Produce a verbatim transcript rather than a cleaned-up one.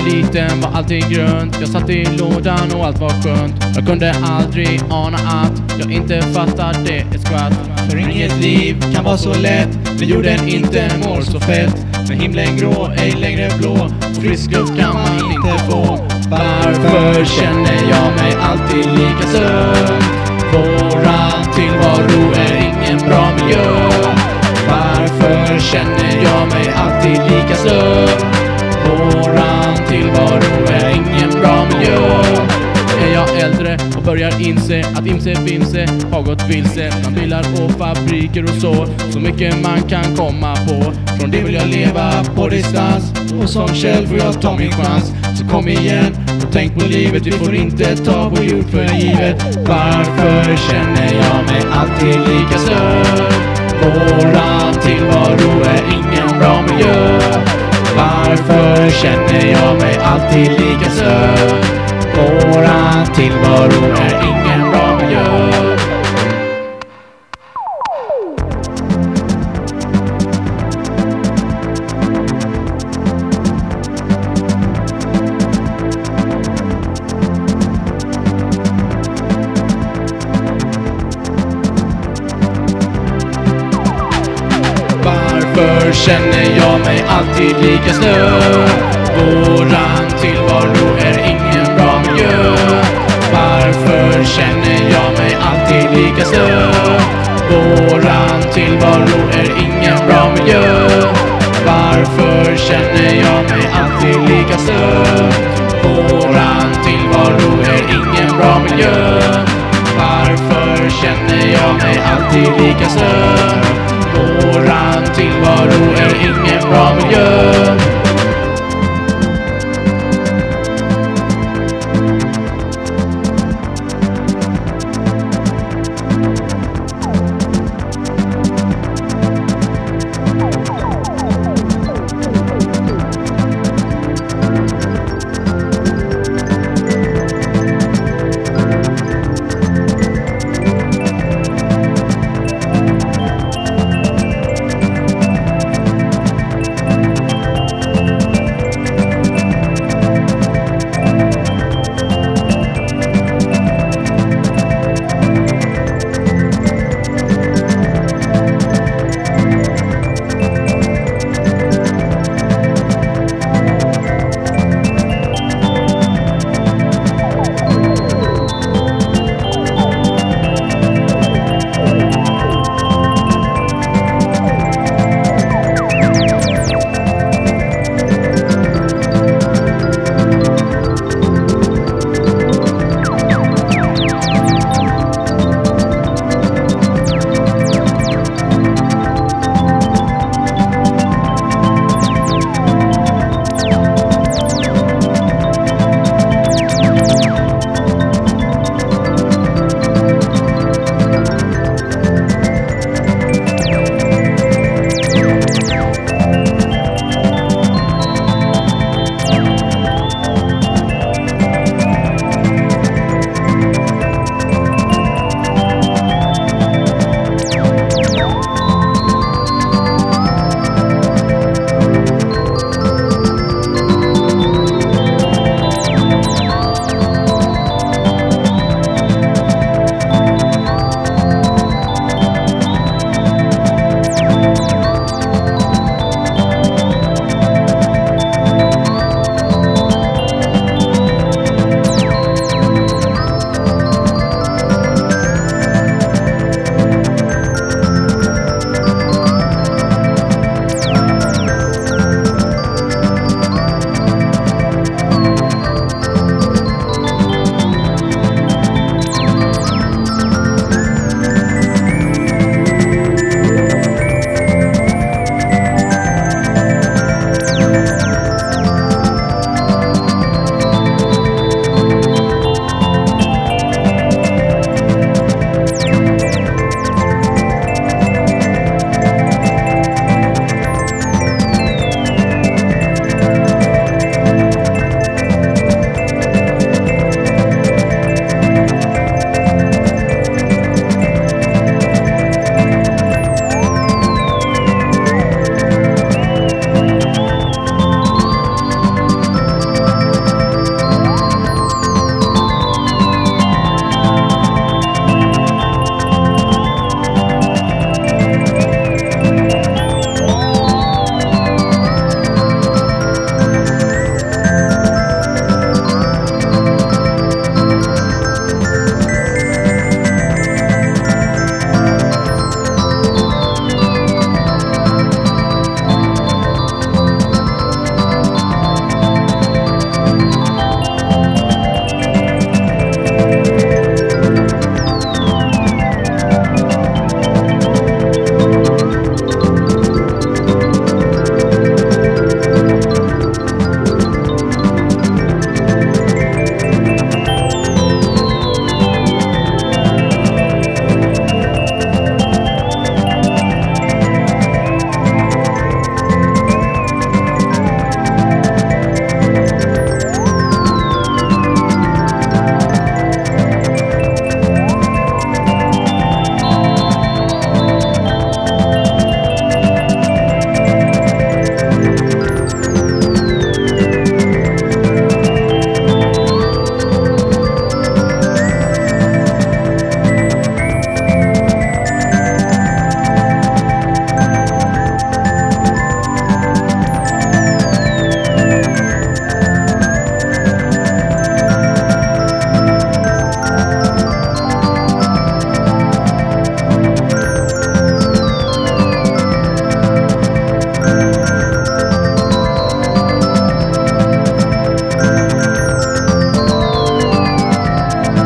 liten var allting grönt. Jag satt i lådan och allt var skönt. Jag kunde aldrig ana att jag inte fattade ett skvatt. För inget liv kan vara så lätt, men jorden inte mår så fett. Men himlen grå, ej längre blå, och frisk luft kan man inte få. Varför känner jag mig alltid lika söt? Våran tillvaro är ingen bra miljö. Varför känner jag mig alltid lika söt? Våran tillvaro är ingen bra miljö. Är jag äldre och börjar inse att imse vimse har gått vilse bland bilar och fabriker och så. Så mycket man kan komma på. Från det vill jag leva på distans, och som själv får jag ta min chans. Så kom igen och tänk på livet, vi får inte ta vår jord för givet. Varför känner jag mig alltid lika söt? Våran tillvaro är ingen bra miljö. Varför känner jag mig alltid lika söt? Våran tillvaro är ingen bra miljö. Varför känner jag mig alltid lika snö? Våran tillvaro är ingen bra miljö. Varför känner jag mig alltid lika snö? Våran tillvaro är ingen bra miljö. Varför känner jag mig alltid lika snö? Våran tillvaro är ingen bra miljö. Varför känner jag mig alltid lika snö? Våran tillvaro är ingen bra miljö.